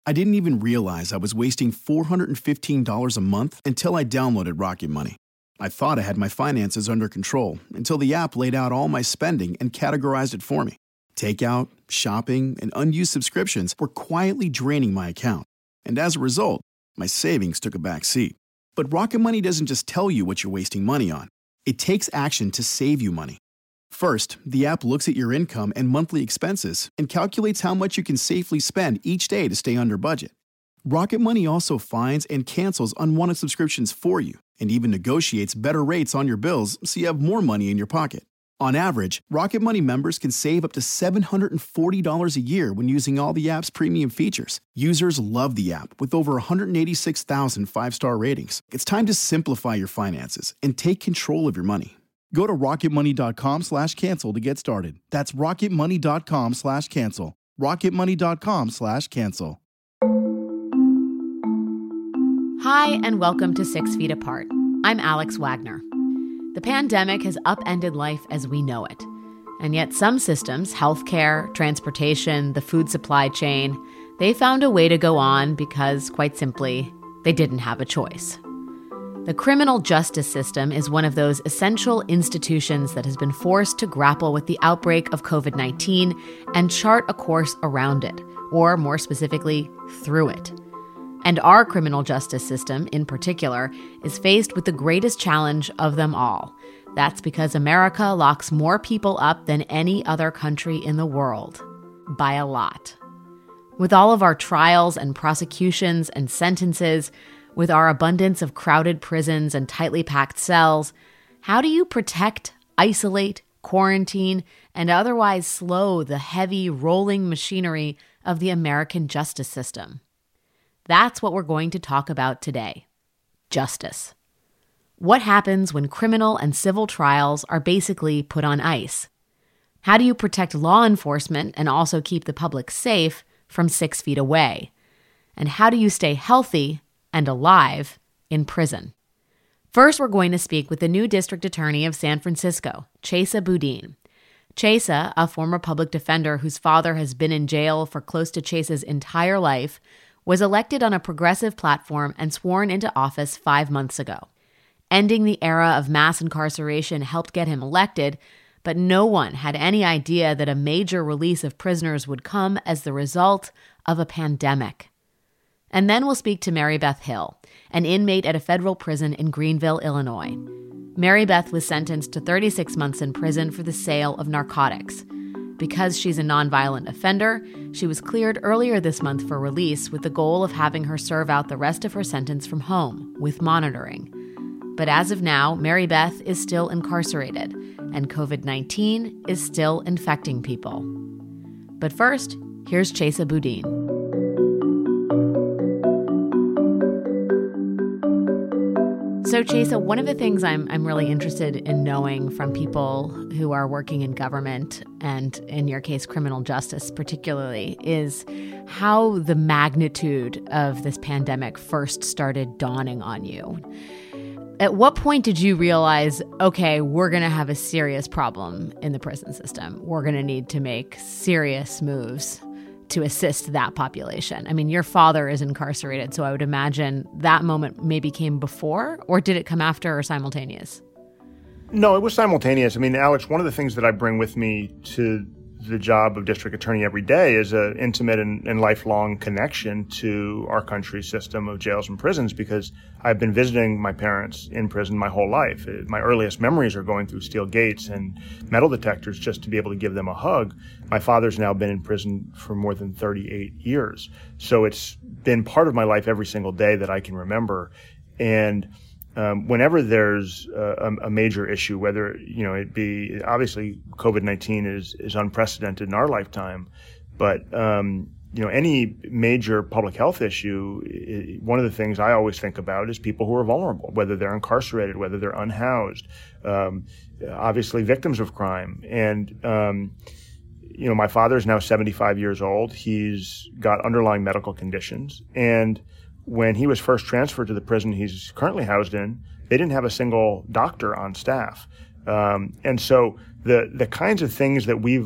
I didn't even realize I was wasting $415 a month until I downloaded Rocket Money. I thought I had my finances under control until the app laid out all my spending and categorized it for me. Takeout, shopping, and unused subscriptions were quietly draining my account. And as a result, my savings took a back seat. But Rocket Money doesn't just tell you what you're wasting money on. It takes action to save you money. First, the app looks at your income and monthly expenses and calculates how much you can safely spend each day to stay under budget. Rocket Money also finds and cancels unwanted subscriptions for you and even negotiates better rates on your bills so you have more money in your pocket. On average, Rocket Money members can save up to $740 a year when using all the app's premium features. Users love the app with over 186,000 five-star ratings. It's time to simplify your finances and take control of your money. Go to rocketmoney.com/cancel to get started. That's rocketmoney.com/cancel. rocketmoney.com/cancel. Hi, and welcome to 6 Feet Apart. I'm Alex Wagner. The pandemic has upended life as we know it. And yet some systems, healthcare, transportation, the food supply chain, they found a way to go on because, quite simply, they didn't have a choice. The criminal justice system is one of those essential institutions that has been forced to grapple with the outbreak of COVID-19 and chart a course around it, or more specifically, through it. And our criminal justice system, in particular, is faced with the greatest challenge of them all. That's because America locks more people up than any other country in the world. By a lot. With all of our trials and prosecutions and sentences, with our abundance of crowded prisons and tightly packed cells, how do you protect, isolate, quarantine, and otherwise slow the heavy, rolling machinery of the American justice system? That's what we're going to talk about today. Justice. What happens when criminal and civil trials are basically put on ice? How do you protect law enforcement and also keep the public safe from 6 feet away? And how do you stay healthy and alive in prison? First, we're going to speak with the new district attorney of San Francisco, Chesa Boudin. Chesa, a former public defender whose father has been in jail for close to Chesa's entire life, was elected on a progressive platform and sworn into office 5 months ago. Ending the era of mass incarceration helped get him elected, but no one had any idea that a major release of prisoners would come as the result of a pandemic. And then we'll speak to Mary Beth Hill, an inmate at a federal prison in Greenville, Illinois. Mary Beth was sentenced to 36 months in prison for the sale of narcotics. Because she's a nonviolent offender, she was cleared earlier this month for release with the goal of having her serve out the rest of her sentence from home, with monitoring. But as of now, Mary Beth is still incarcerated, and COVID-19 is still infecting people. But first, here's Chesa Boudin. So, Chesa, one of the things I'm really interested in knowing from people who are working in government, and in your case, criminal justice particularly, is how the magnitude of this pandemic first started dawning on you. At what point did you realize, okay, we're going to have a serious problem in the prison system? We're going to need to make serious moves to assist that population? I mean, your father is incarcerated, so I would imagine that moment maybe came before, or did it come after or simultaneous? No, it was simultaneous. I mean, Alex, one of the things that I bring with me to the job of district attorney every day is an intimate and lifelong connection to our country's system of jails and prisons, because I've been visiting my parents in prison my whole life. My earliest memories are going through steel gates and metal detectors just to be able to give them a hug. My father's now been in prison for more than 38 years. So it's been part of my life every single day that I can remember. And whenever there's a major issue, whether, it be, obviously COVID-19 is unprecedented in our lifetime, but, any major public health issue, one of the things I always think about is people who are vulnerable, whether they're incarcerated, whether they're unhoused, obviously victims of crime. And, my father is now 75 years old. He's got underlying medical conditions. And when he was first transferred to the prison he's currently housed in, they didn't have a single doctor on staff. And so the kinds of things that we've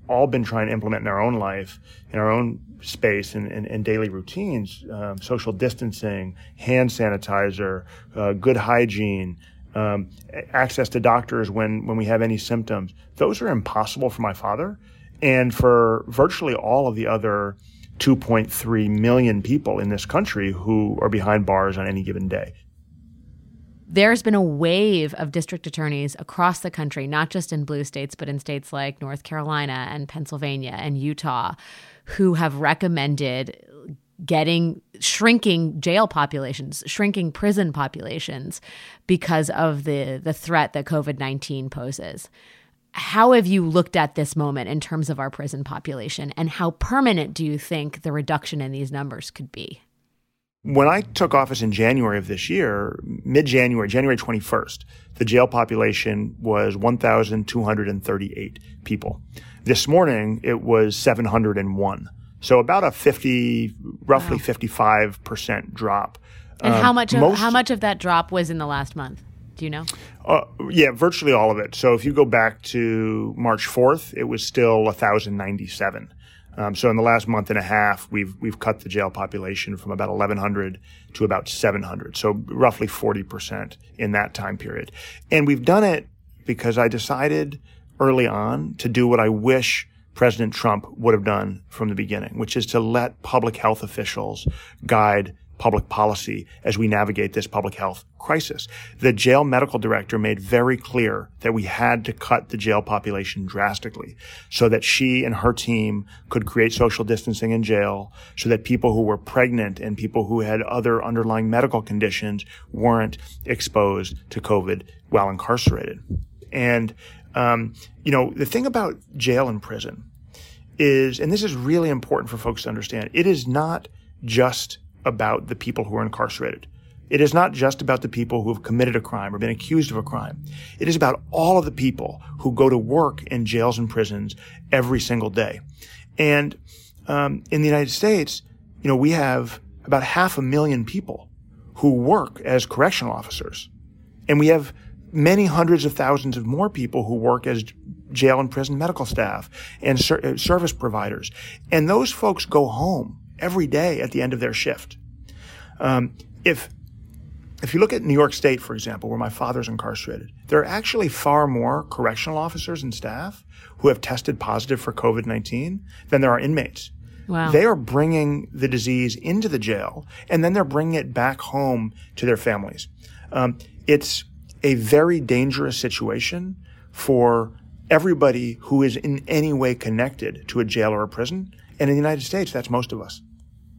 all been trying to implement in our own life, in our own space and daily routines, social distancing, hand sanitizer, good hygiene, access to doctors when we have any symptoms. Those are impossible for my father and for virtually all of the other 2.3 million people in this country who are behind bars on any given day. There's been a wave of district attorneys across the country, not just in blue states, but in states like North Carolina and Pennsylvania and Utah, who have recommended shrinking jail populations, shrinking prison populations because of the threat that COVID-19 poses. How have you looked at this moment in terms of our prison population, and how permanent do you think the reduction in these numbers could be? When I took office in January of this year, mid-January, January 21st, the jail population was 1,238 people. This morning, it was 701. So about a roughly 55% drop. And how much of that drop was in the last month? Do you know? Yeah, virtually all of it. So if you go back to March 4th, it was still 1,097. So in the last month and a half, we've cut the jail population from about 1,100 to about 700. So roughly 40% in that time period. And we've done it because I decided early on to do what I wish President Trump would have done from the beginning, which is to let public health officials guide public policy as we navigate this public health crisis. The jail medical director made very clear that we had to cut the jail population drastically so that she and her team could create social distancing in jail, so that people who were pregnant and people who had other underlying medical conditions weren't exposed to COVID while incarcerated. And, the thing about jail and prison is, and this is really important for folks to understand, it is not just about the people who are incarcerated. It is not just about the people who have committed a crime or been accused of a crime. It is about all of the people who go to work in jails and prisons every single day. And in the United States, we have about 500,000 people who work as correctional officers. And we have many hundreds of thousands of more people who work as jail and prison medical staff and service providers. And those folks go home every day at the end of their shift. If you look at New York State, for example, where my father's incarcerated, there are actually far more correctional officers and staff who have tested positive for COVID-19 than there are inmates. Wow. They are bringing the disease into the jail, and then they're bringing it back home to their families. It's a very dangerous situation for everybody who is in any way connected to a jail or a prison. And in the United States, that's most of us.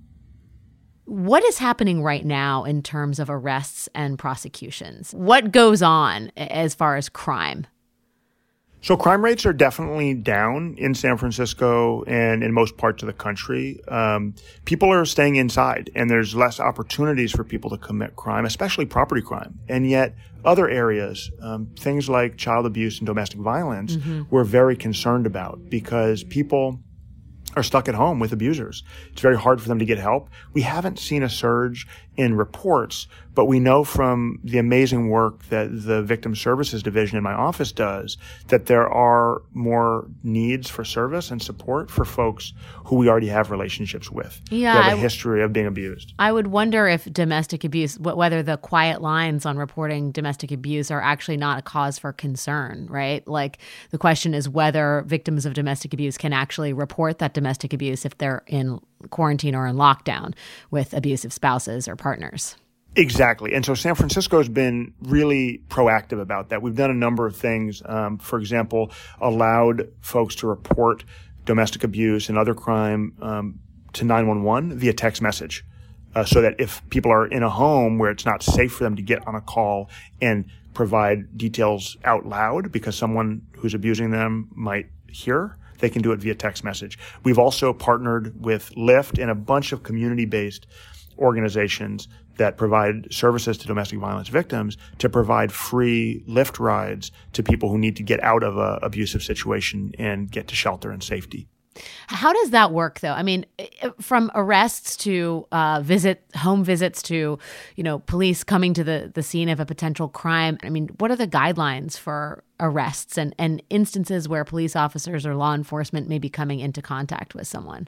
What is happening right now in terms of arrests and prosecutions? What goes on as far as crime? So crime rates are definitely down in San Francisco and in most parts of the country. People are staying inside, and there's less opportunities for people to commit crime, especially property crime. And yet other areas, things like child abuse and domestic violence, we're very concerned about because people are stuck at home with abusers. It's very hard for them to get help. We haven't seen a surge in reports, but we know from the amazing work that the Victim Services Division in my office does that there are more needs for service and support for folks who we already have relationships with. Yeah, who have a history of being abused. I would wonder if domestic abuse, whether the quiet lines on reporting domestic abuse are actually not a cause for concern, right? Like the question is whether victims of domestic abuse can actually report that domestic abuse if they're in quarantine or in lockdown with abusive spouses or partners. Exactly. And so San Francisco has been really proactive about that. We've done a number of things. For example, allowed folks to report domestic abuse and other crime to 911 via text message. So that if people are in a home where it's not safe for them to get on a call and provide details out loud because someone who's abusing them might hear, they can do it via text message. We've also partnered with Lyft and a bunch of community-based organizations that provide services to domestic violence victims to provide free Lyft rides to people who need to get out of an abusive situation and get to shelter and safety. How does that work, though? I mean, from arrests to home visits to, police coming to the scene of a potential crime. I mean, what are the guidelines for arrests and instances where police officers or law enforcement may be coming into contact with someone?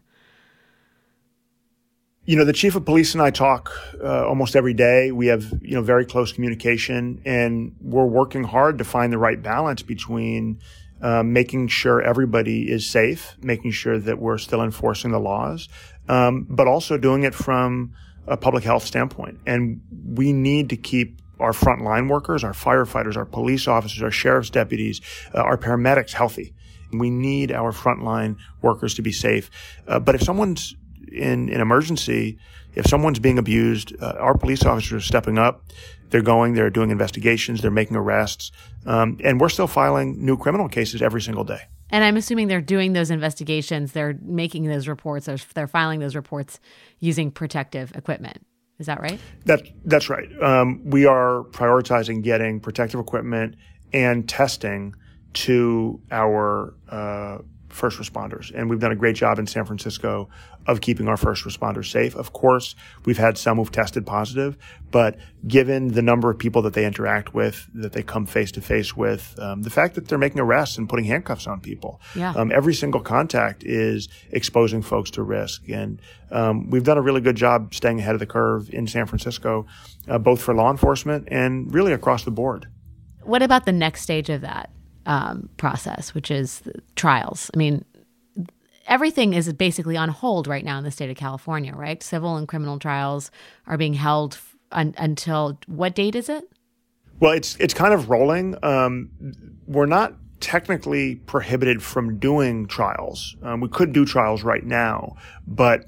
The chief of police and I talk almost every day. We have, very close communication, and we're working hard to find the right balance between making sure everybody is safe, making sure that we're still enforcing the laws, but also doing it from a public health standpoint. And we need to keep our frontline workers, our firefighters, our police officers, our sheriff's deputies, our paramedics healthy. We need our frontline workers to be safe. But if someone's in an emergency, if someone's being abused, our police officers are stepping up. They're doing investigations, they're making arrests, and we're still filing new criminal cases every single day. And I'm assuming they're doing those investigations, they're making those reports, they're filing those reports using protective equipment. Is that right? That's right. We are prioritizing getting protective equipment and testing to our first responders. And we've done a great job in San Francisco of keeping our first responders safe. Of course, we've had some who've tested positive, but given the number of people that they interact with, that they come face to face with, the fact that they're making arrests and putting handcuffs on people, every single contact is exposing folks to risk. And we've done a really good job staying ahead of the curve in San Francisco, both for law enforcement and really across the board. What about the next stage of that process, which is trials? I mean, everything is basically on hold right now in the state of California, right? Civil and criminal trials are being held until what date is it? Well, it's kind of rolling. We're not technically prohibited from doing trials. We could do trials right now, but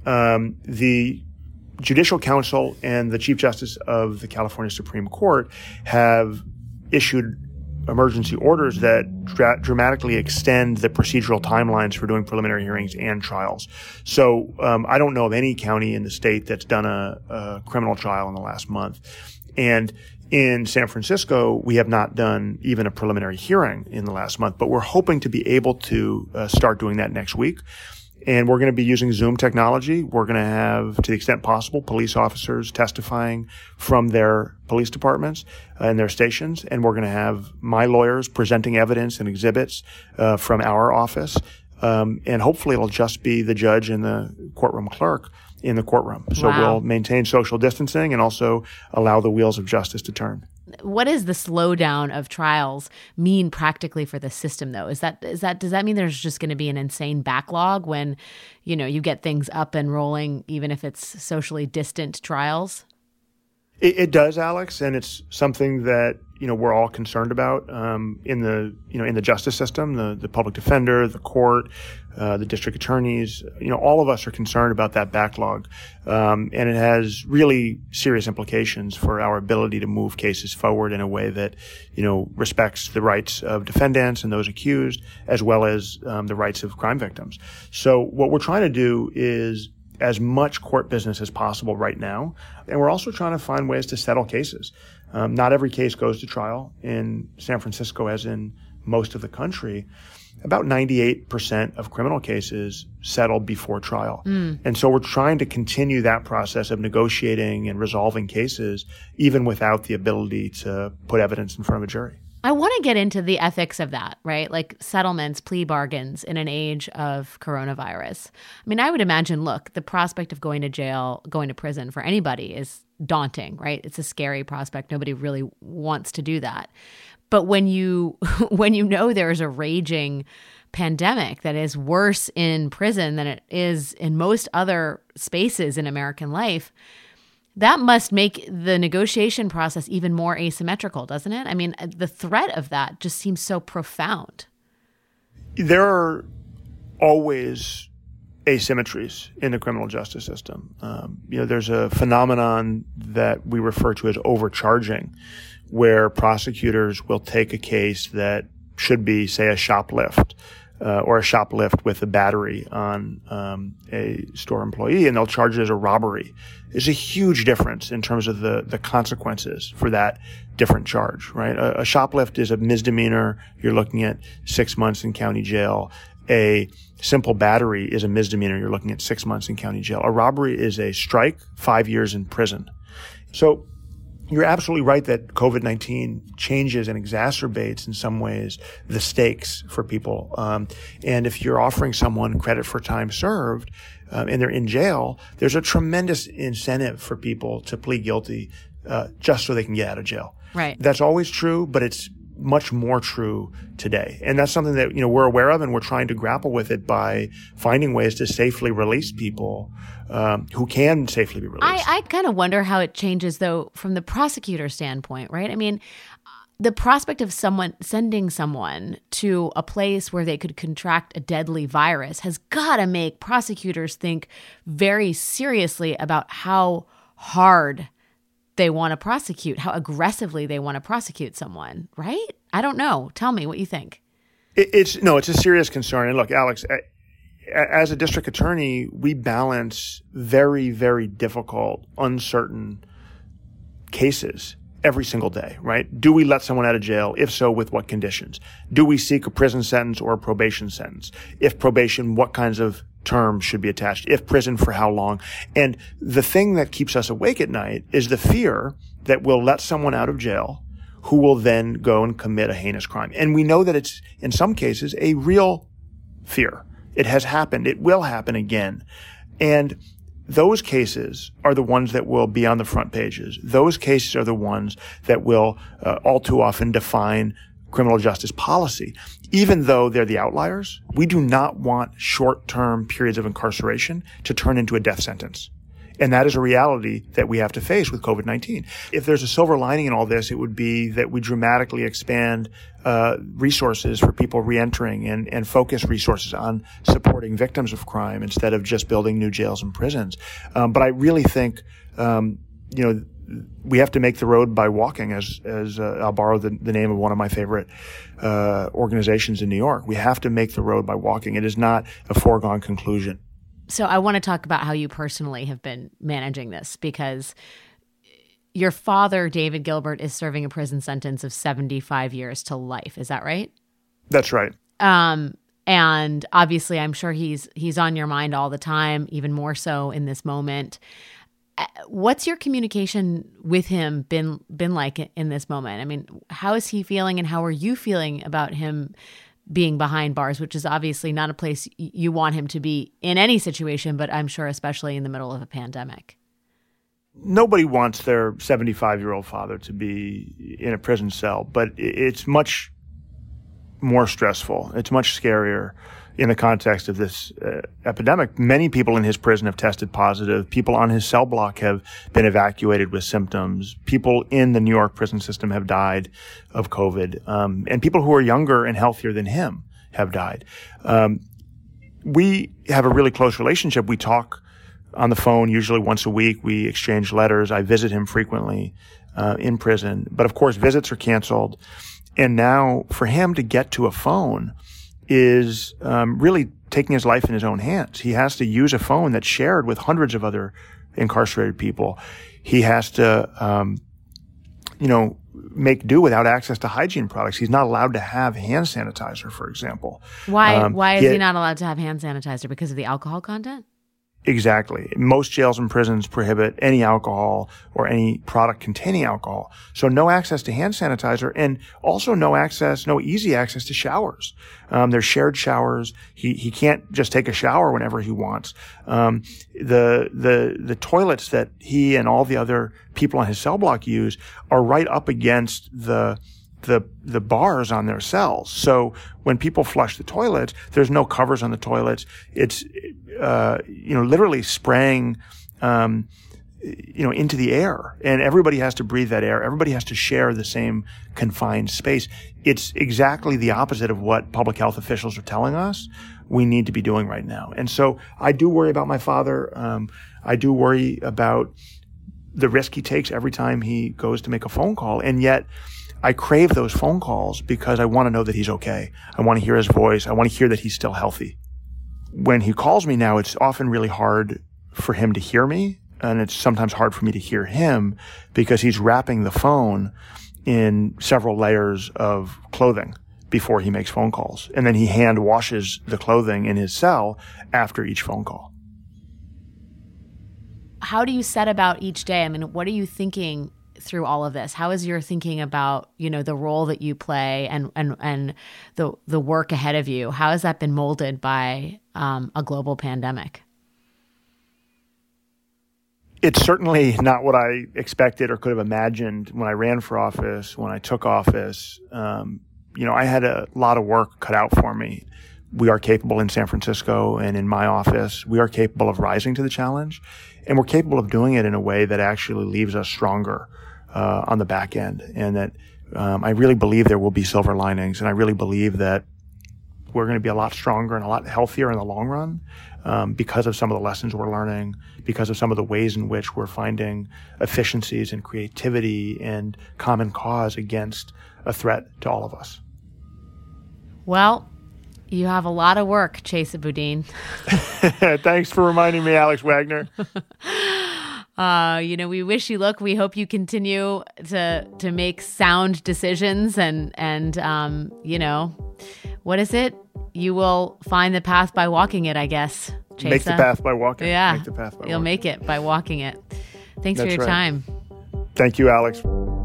the Judicial Council and the Chief Justice of the California Supreme Court have issued emergency orders that dramatically extend the procedural timelines for doing preliminary hearings and trials. So I don't know of any county in the state that's done a criminal trial in the last month. And in San Francisco, we have not done even a preliminary hearing in the last month, but we're hoping to be able to start doing that next week. And we're going to be using Zoom technology. We're going to have, to the extent possible, police officers testifying from their police departments and their stations. And we're going to have my lawyers presenting evidence and exhibits from our office. And hopefully it'll just be the judge and the courtroom clerk in the courtroom. So we'll maintain social distancing and also allow the wheels of justice to turn. What does the slowdown of trials mean practically for the system, though? Does that mean there's just going to be an insane backlog when, you get things up and rolling, even if it's socially distant trials? It does, Alex, and it's something that we're all concerned about in the justice system, the public defender, the court, the district attorneys. All of us are concerned about that backlog, and it has really serious implications for our ability to move cases forward in a way that respects the rights of defendants and those accused, as well as the rights of crime victims. So what we're trying to do is as much court business as possible right now. And we're also trying to find ways to settle cases. Not every case goes to trial. In San Francisco, as in most of the country, about 98% of criminal cases settle before trial. And so we're trying to continue that process of negotiating and resolving cases, even without the ability to put evidence in front of a jury. I want to get into the ethics of that, right? Like settlements, plea bargains in an age of coronavirus. I mean, I would imagine, look, the prospect of going to jail, going to prison for anybody is daunting, right? It's a scary prospect. Nobody really wants to do that. But when you know there's a raging pandemic that is worse in prison than it is in most other spaces in American life, that must make the negotiation process even more asymmetrical, doesn't it? I mean, the threat of that just seems so profound. There are always asymmetries in the criminal justice system. There's a phenomenon that we refer to as overcharging, where prosecutors will take a case that should be, say, a shoplift, or a shoplift with a battery on a store employee, and they'll charge it as a robbery. There's a huge difference in terms of the consequences for that different charge, right? A shoplift is a misdemeanor. You're looking at 6 months in county jail. A simple battery is a misdemeanor. You're looking at 6 months in county jail. A robbery is a strike, 5 years in prison. So you're absolutely right that COVID-19 changes and exacerbates in some ways the stakes for people. And if you're offering someone credit for time served and they're in jail, there's a tremendous incentive for people to plead guilty just so they can get out of jail. Right. That's always true, but it's much more true today. And that's something that, we're aware of, and we're trying to grapple with it by finding ways to safely release people who can safely be released. I kind of wonder how it changes, though, from the prosecutor standpoint, right? I mean, the prospect of sending someone to a place where they could contract a deadly virus has got to make prosecutors think very seriously about how hard they want to prosecute, how aggressively they want to prosecute someone, right? I don't know. Tell me what you think. It's a serious concern. And look, Alex, as a district attorney, we balance very, very difficult, uncertain cases every single day, right? Do we let someone out of jail? If so, with what conditions? Do we seek a prison sentence or a probation sentence? If probation, what kinds of terms should be attached? If prison, for how long? And the thing that keeps us awake at night is the fear that we'll let someone out of jail who will then go and commit a heinous crime. And we know that it's, in some cases, a real fear. It has happened. It will happen again. And those cases are the ones that will be on the front pages. Those cases are the ones that will all too often define criminal justice policy. Even though they're the outliers, we do not want short-term periods of incarceration to turn into a death sentence. And that is a reality that we have to face with COVID-19. If there's a silver lining in all this, it would be that we dramatically expand resources for people reentering and focus resources on supporting victims of crime instead of just building new jails and prisons. But I really think, we have to make the road by walking, as I'll borrow the name of one of my favorite organizations in New York. We have to make the road by walking. It is not a foregone conclusion. So I want to talk about how you personally have been managing this, because your father, David Gilbert, is serving a prison sentence of 75 years to life. Is that right? That's right. And obviously, I'm sure he's on your mind all the time, even more so in this moment. What's your communication with him been like in this moment? I mean, how is he feeling, and how are you feeling about him being behind bars, which is obviously not a place you want him to be in any situation, but I'm sure especially in the middle of a pandemic? Nobody wants their 75-year-old father to be in a prison cell, but it's much more stressful. It's much scarier in the context of this epidemic. Many people in his prison have tested positive. People on his cell block have been evacuated with symptoms. People in the New York prison system have died of COVID. And people who are younger and healthier than him have died. We have a really close relationship. We talk on the phone usually once a week. We exchange letters. I visit him frequently in prison. But of course, visits are canceled. And now for him to get to a phone is really taking his life in his own hands. He has to use a phone that's shared with hundreds of other incarcerated people. He has to, make do without access to hygiene products. He's not allowed to have hand sanitizer, for example. Why is he not allowed to have hand sanitizer? Because of the alcohol content? Exactly. Most jails and prisons prohibit any alcohol or any product containing alcohol. So no access to hand sanitizer, and also no easy access to showers. There's shared showers. He can't just take a shower whenever he wants. The toilets that he and all the other people on his cell block use are right up against the bars on their cells. So when people flush the toilets, there's no covers on the toilets. It's, literally spraying, into the air, and everybody has to breathe that air. Everybody has to share the same confined space. It's exactly the opposite of what public health officials are telling us we need to be doing right now. And so I do worry about my father. I do worry about the risk he takes every time he goes to make a phone call. And yet I crave those phone calls because I want to know that he's okay. I want to hear his voice. I want to hear that he's still healthy. When he calls me now, it's often really hard for him to hear me, and it's sometimes hard for me to hear him because he's wrapping the phone in several layers of clothing before he makes phone calls. And then he hand washes the clothing in his cell after each phone call. How do you set about each day? I mean, what are you thinking through all of this? How is your thinking about, the role that you play and the work ahead of you? How has that been molded by a global pandemic? It's certainly not what I expected or could have imagined when I ran for office, when I took office. I had a lot of work cut out for me. We are capable in San Francisco and in my office. We are capable of rising to the challenge, and we're capable of doing it in a way that actually leaves us stronger on the back end. And that I really believe there will be silver linings, and I really believe that we're going to be a lot stronger and a lot healthier in the long run because of some of the lessons we're learning, because of some of the ways in which we're finding efficiencies and creativity and common cause against a threat to all of us. Well, you have a lot of work, Chesa Boudin. Thanks for reminding me, Alex Wagner. We wish you luck. We hope you continue to make sound decisions and what is it? You will find the path by walking it, I guess, Chesa. Make the path by walking. Yeah. Make the path by You'll walking. make it by walking it. Thanks That's for your right. time. Thank you, Alex.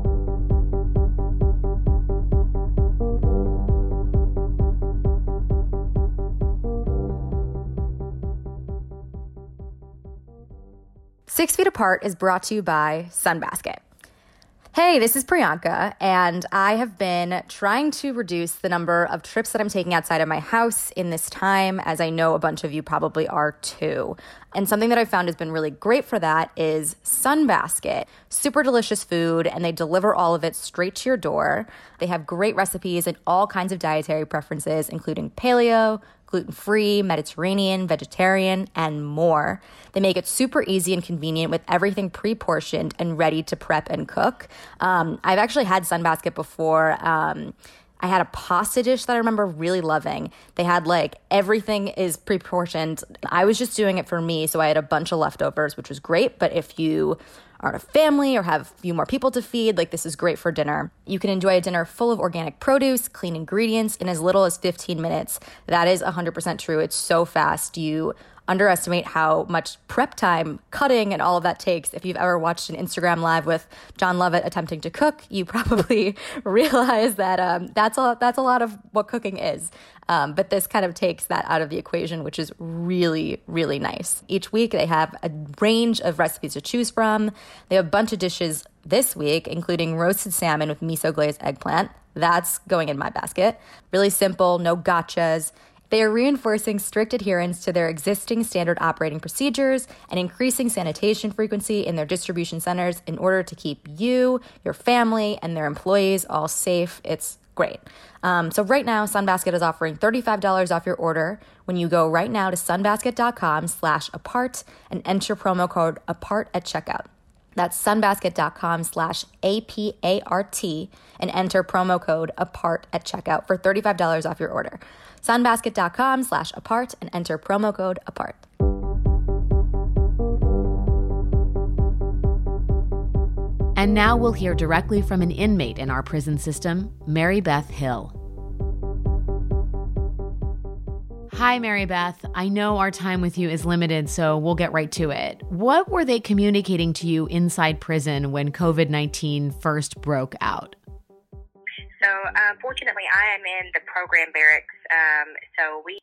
Six Feet Apart is brought to you by Sunbasket. Hey, this is Priyanka, and I have been trying to reduce the number of trips that I'm taking outside of my house in this time, as I know a bunch of you probably are too. And something that I've found has been really great for that is Sunbasket. Super delicious food, and they deliver all of it straight to your door. They have great recipes and all kinds of dietary preferences, including paleo, gluten-free, Mediterranean, vegetarian, and more. They make it super easy and convenient with everything pre-portioned and ready to prep and cook. I've actually had Sunbasket before. I had a pasta dish that I remember really loving. They had everything is pre-portioned. I was just doing it for me, so I had a bunch of leftovers, which was great. But if you are a family or have a few more people to feed, this is great for dinner. You can enjoy a dinner full of organic produce, clean ingredients in as little as 15 minutes. That is 100% true. It's so fast. You underestimate how much prep time, cutting, and all of that takes. If you've ever watched an Instagram live with John Lovett attempting to cook, you probably realize that that's a lot of what cooking is. But this kind of takes that out of the equation, which is really, really nice. Each week they have a range of recipes to choose from. They have a bunch of dishes this week, including roasted salmon with miso glazed eggplant. That's going in my basket. Really simple, no gotchas. They are reinforcing strict adherence to their existing standard operating procedures and increasing sanitation frequency in their distribution centers in order to keep you, your family, and their employees all safe. It's great. So right now, Sunbasket is offering $35 off your order when you go right now to sunbasket.com/apart and enter promo code APART at checkout. That's sunbasket.com/APART and enter promo code APART at checkout for $35 off your order. Sunbasket.com/apart and enter promo code APART. And now we'll hear directly from an inmate in our prison system, Mary Beth Hill. Hi, Mary Beth. I know our time with you is limited, so we'll get right to it. What were they communicating to you inside prison when COVID-19 first broke out? So, fortunately, I am in the program barracks. So we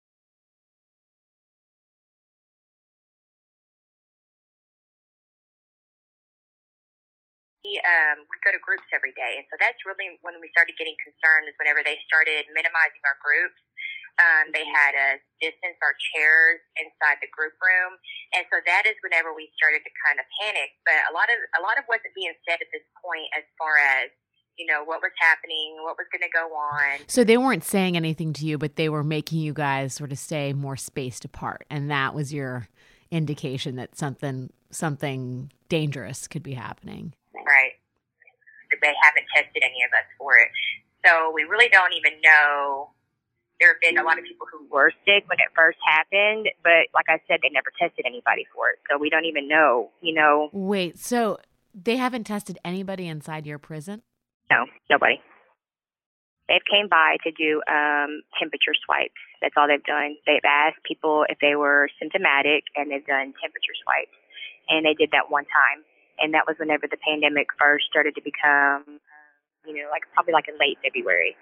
go to groups every day. And so that's really when we started getting concerned, is whenever they started minimizing our groups. They had us distance our chairs inside the group room. And so that is whenever we started to kind of panic. But a lot of wasn't being said at this point as far as, what was happening, what was going to go on. So they weren't saying anything to you, but they were making you guys sort of stay more spaced apart. And that was your indication that something dangerous could be happening. Right. They haven't tested any of us for it. So we really don't even know. There have been a lot of people who were sick when it first happened, but like I said, they never tested anybody for it. So we don't even know, Wait, so they haven't tested anybody inside your prison? No, nobody. They've came by to do temperature swipes. That's all they've done. They've asked people if they were symptomatic, and they've done temperature swipes. And they did that one time. And that was whenever the pandemic first started to become, probably like in late February,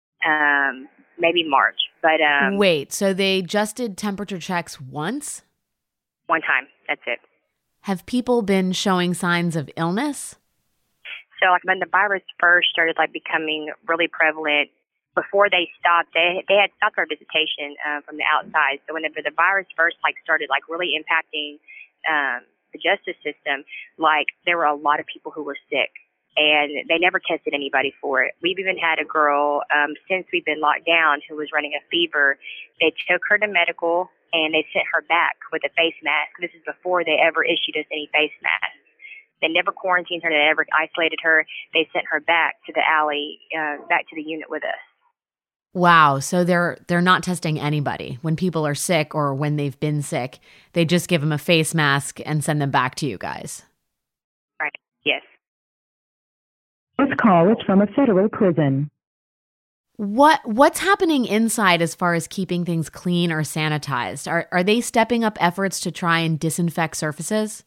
maybe March. But Wait, so they just did temperature checks once? One time. That's it. Have people been showing signs of illness? So like when the virus first started becoming really prevalent, before they stopped, they had stopped our visitation from the outside. So whenever the virus first started really impacting the justice system, there were a lot of people who were sick, and they never tested anybody for it. We've even had a girl since we've been locked down who was running a fever. They took her to medical and they sent her back with a face mask. This is before they ever issued us any face masks. They never quarantined her. They never isolated her. They sent her back to the alley, back to the unit with us. Wow. So they're not testing anybody when people are sick or when they've been sick. They just give them a face mask and send them back to you guys. Right. Yes. This call is from a federal prison. What's happening inside as far as keeping things clean or sanitized? Are they stepping up efforts to try and disinfect surfaces?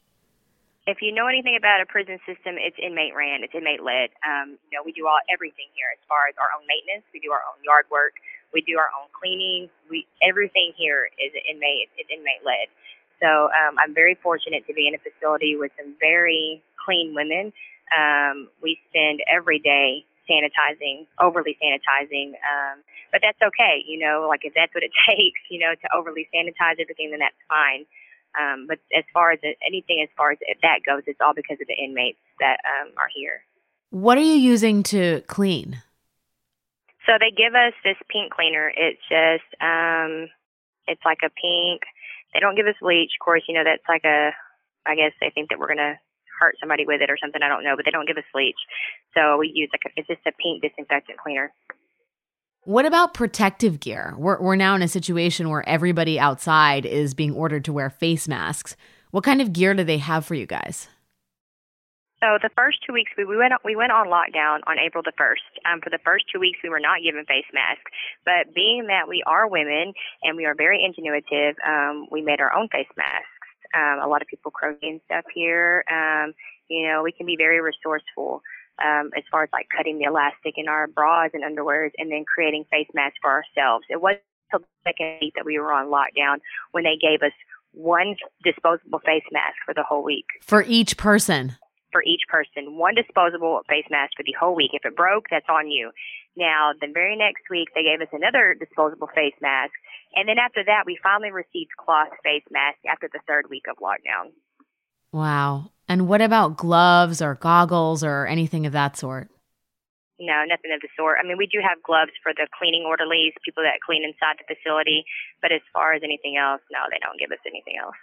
If you know anything about a prison system, it's inmate ran, it's inmate led. We do everything here as far as our own maintenance. We do our own yard work. We do our own cleaning. Everything here is inmate led. So I'm very fortunate to be in a facility with some very clean women. We spend every day overly sanitizing, but that's okay. If that's what it takes, to overly sanitize everything, then that's fine. But as far as that goes, it's all because of the inmates that are here. What are you using to clean? So they give us this pink cleaner. It's just, it's like a pink. They don't give us bleach. Of course, that's I guess they think that we're going to hurt somebody with it or something. I don't know, but they don't give us bleach. So we use it's just a pink disinfectant cleaner. What about protective gear? We're now in a situation where everybody outside is being ordered to wear face masks. What kind of gear do they have for you guys? So the first 2 weeks we went on lockdown on April the 1st. For the first 2 weeks we were not given face masks, but being that we are women and we are very ingenuitive, we made our own face masks. A lot of people crochet and stuff here. We can be very resourceful as far as cutting the elastic in our bras and underwears and then creating face masks for ourselves. It wasn't until the second week that we were on lockdown when they gave us one disposable face mask for the whole week. For each person? For each person. One disposable face mask for the whole week. If it broke, that's on you. Now, the very next week, they gave us another disposable face mask. And then after that, we finally received cloth face masks after the third week of lockdown. Wow. And what about gloves or goggles or anything of that sort? No, nothing of the sort. We do have gloves for the cleaning orderlies, people that clean inside the facility. But as far as anything else, no, they don't give us anything else.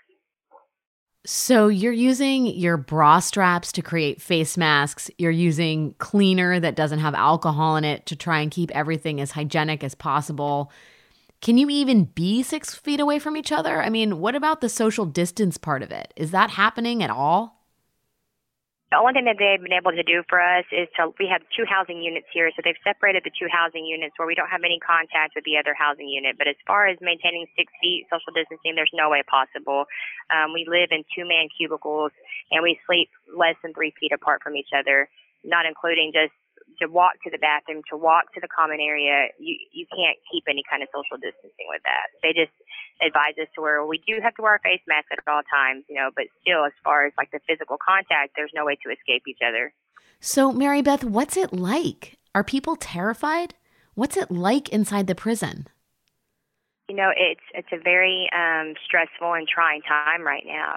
So you're using your bra straps to create face masks. You're using cleaner that doesn't have alcohol in it to try and keep everything as hygienic as possible. Can you even be 6 feet away from each other? What about the social distance part of it? Is that happening at all? The only thing that they've been able to do for us is we have 2 housing units here, so they've separated the 2 housing units where we don't have any contact with the other housing unit. But as far as maintaining 6 feet social distancing, there's no way possible. We live in 2-man cubicles, and we sleep less than 3 feet apart from each other, not including just to walk to the bathroom, to walk to the common area. You can't keep any kind of social distancing with that. They just advise us to where we do have to wear a face mask at all times, but still, as far as the physical contact, there's no way to escape each other. So, Mary Beth, what's it like? Are people terrified? What's it like inside the prison? It's a very stressful and trying time right now.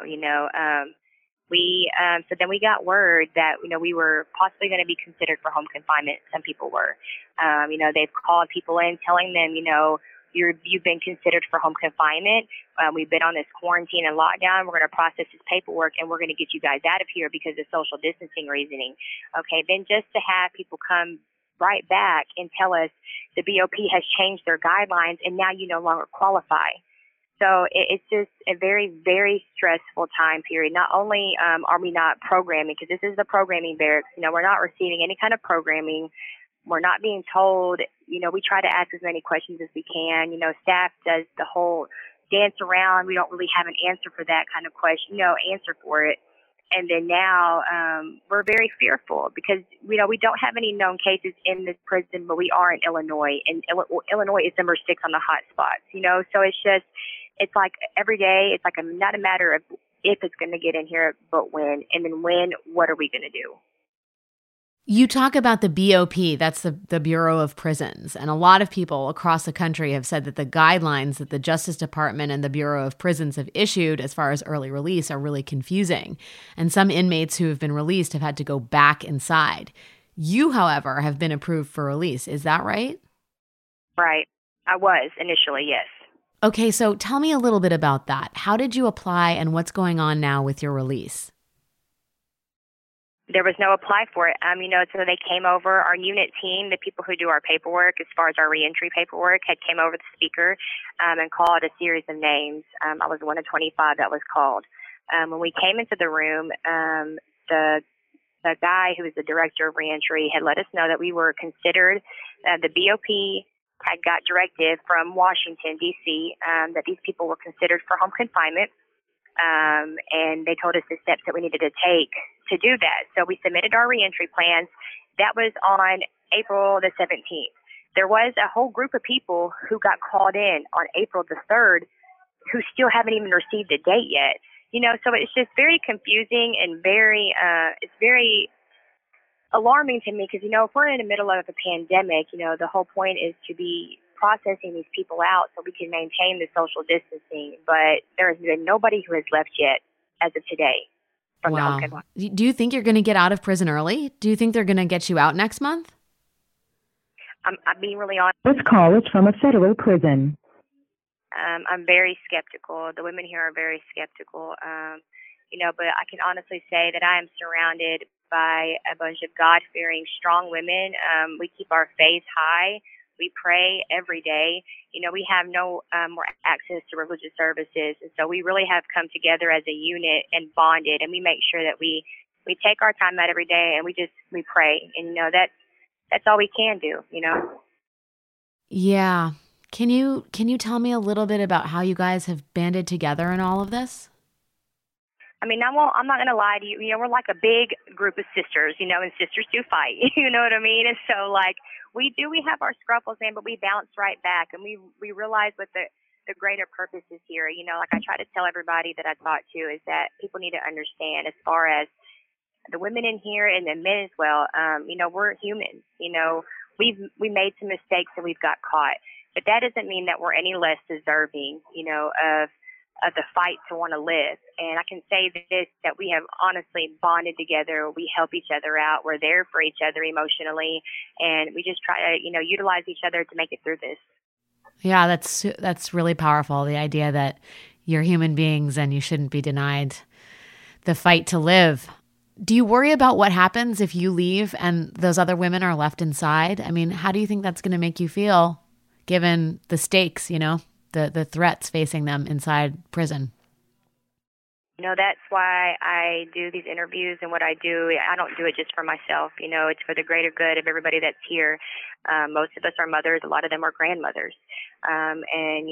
So then we got word that, we were possibly going to be considered for home confinement. Some people were. They've called people in telling them, you've been considered for home confinement. We've been on this quarantine and lockdown. We're going to process this paperwork and we're going to get you guys out of here because of social distancing reasoning. Okay, then just to have people come right back and tell us the BOP has changed their guidelines and now you no longer qualify. So it's just a very, very stressful time period. Not only are we not programming, because this is the programming barracks, we're not receiving any kind of programming. We're not being told, we try to ask as many questions as we can. Staff does the whole dance around. We don't really have an answer for that kind of question, answer for it. And then now we're very fearful because, we don't have any known cases in this prison, but we are in Illinois. And Illinois is number 6 on the hot spots, So it's like every day, it's like not a matter of if it's going to get in here, but when. And then when, what are we going to do? You talk about the BOP, that's the Bureau of Prisons, and a lot of people across the country have said that the guidelines that the Justice Department and the Bureau of Prisons have issued as far as early release are really confusing. And some inmates who have been released have had to go back inside. You, however, have been approved for release. Is that right? Right. I was initially, yes. Okay, so tell me a little bit about that. How did you apply and what's going on now with your release? There was no apply for it. So they came over, our unit team, the people who do our paperwork, as far as our reentry paperwork, had came over the speaker and called a series of names. I was one of 25 that was called. When we came into the room, the guy who was the director of reentry had let us know that we were considered, the BOP had got directive from Washington, D.C., that these people were considered for home confinement. And they told us the steps that we needed to take to do that. So we submitted our reentry plans. That was on April the 17th. There was a whole group of people who got called in on April the 3rd who still haven't even received a date yet. So it's just very confusing and it's very alarming to me because, if we're in the middle of a pandemic, the whole point is to be processing these people out so we can maintain the social distancing. But there has been nobody who has left yet as of today. Wow. Do you think you're going to get out of prison early? Do you think they're going to get you out next month? I'm being really honest. This call is from a federal prison. I'm very skeptical. The women here are very skeptical. But I can honestly say that I am surrounded by a bunch of God-fearing, strong women. We keep our faith high. We pray every day. We have no more access to religious services. And so we really have come together as a unit and bonded. And we make sure that we take our time out every day and we pray. And, that's all we can do, Yeah. Can you tell me a little bit about how you guys have banded together in all of this? I'm not going to lie to you. We're like a big group of sisters, and sisters do fight. You know what I mean? And so, we have our scruffles, man, but we bounce right back. And we realize what the greater purpose is here. I try to tell everybody that I talk to is that people need to understand as far as the women in here and the men as well. We're human. We made some mistakes and we've got caught. But that doesn't mean that we're any less deserving, of the fight to want to live. And I can say this, that we have honestly bonded together. We help each other out. We're there for each other emotionally. And we just try to, utilize each other to make it through this. Yeah, that's really powerful. The idea that you're human beings and you shouldn't be denied the fight to live. Do you worry about what happens if you leave and those other women are left inside? How do you think that's going to make you feel given the stakes, the threats facing them inside prison? That's why I do these interviews and what I do. I don't do it just for myself. It's for the greater good of everybody that's here. Most of us are mothers. A lot of them are grandmothers. And,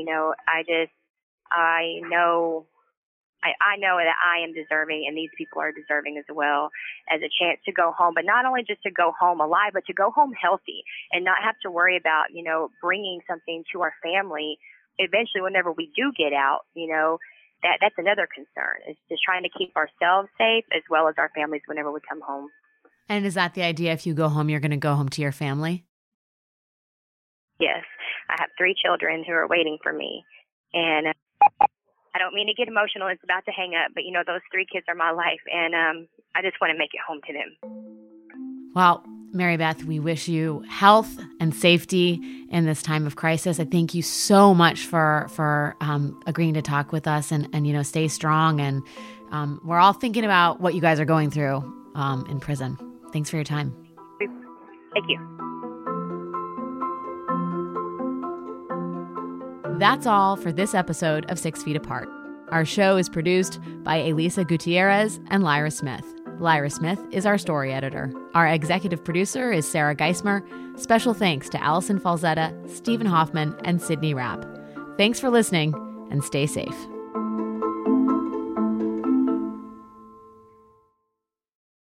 I know that I am deserving and these people are deserving as well as a chance to go home, but not only just to go home alive, but to go home healthy and not have to worry about, bringing something to our family eventually whenever we do get out. That's another concern. It's just trying to keep ourselves safe as well as our families whenever we come home. And is that the idea? If you go home, you're going to go home to your family? Yes. I have 3 children who are waiting for me. And I don't mean to get emotional. It's about to hang up. But, those 3 kids are my life. And I just want to make it home to them. Well, Mary Beth, we wish you health and safety in this time of crisis. I thank you so much for agreeing to talk with us and stay strong. And we're all thinking about what you guys are going through in prison. Thanks for your time. Thank you. That's all for this episode of 6 Feet Apart. Our show is produced by Elisa Gutierrez and Lyra Smith, Lyra Smith is our story editor. Our executive producer is Sarah Geismer. Special thanks to Allison Falzetta, Stephen Hoffman, and Sydney Rapp. Thanks for listening, and stay safe.